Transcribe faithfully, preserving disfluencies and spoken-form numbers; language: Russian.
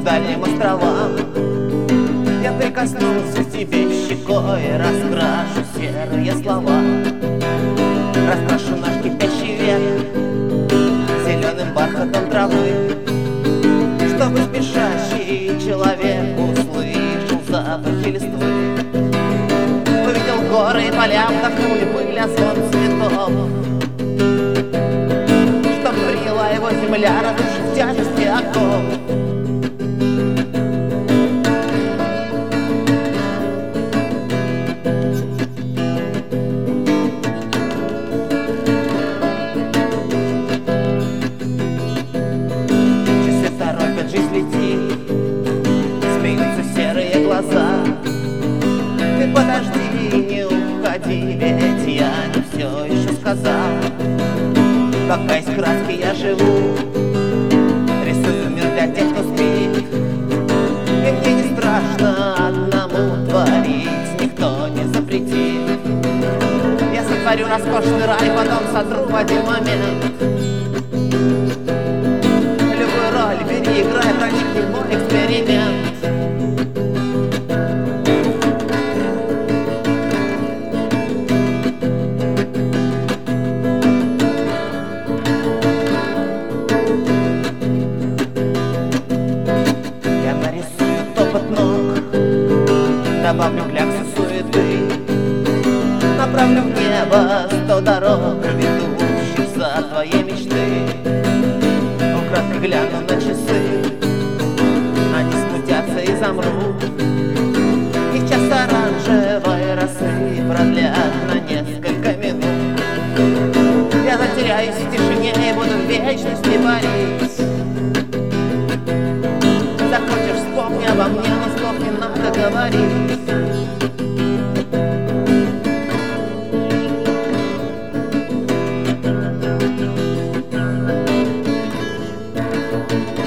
к дальним островам. Я прикоснулся к тебе щекой, раскрашу серые слова, раскрашу наш кипящий век зеленым бархатом травы, чтобы спешащий человек услышал запахи листвы, увидел горы и поля, вдохнули пыль, а звон цветов, чтоб приняла его земля, разрушив тяжести оков. Жизнь летит, смеются серые глаза. Ты подожди, не уходи, ведь я не все еще сказал. Пока из краски я живу, рисую мир для тех, кто спит. И мне не страшно одному творить, никто не запретит. Я сотворю роскошный рай, потом сотру в один момент. Бери, играй, проникни в мой эксперимент. Я нарисую топот ног, добавлю кляксы суеты, направлю в небо сто дорог, ведущих за твоей мечты. Украдкой гляну на часы, они смутятся и замрут, и час оранжевой росы продлят на несколько минут. Я затеряюсь в тишине и буду в вечности парить. Захочешь, вспомни обо мне, но слов не надо говорить. Thank you.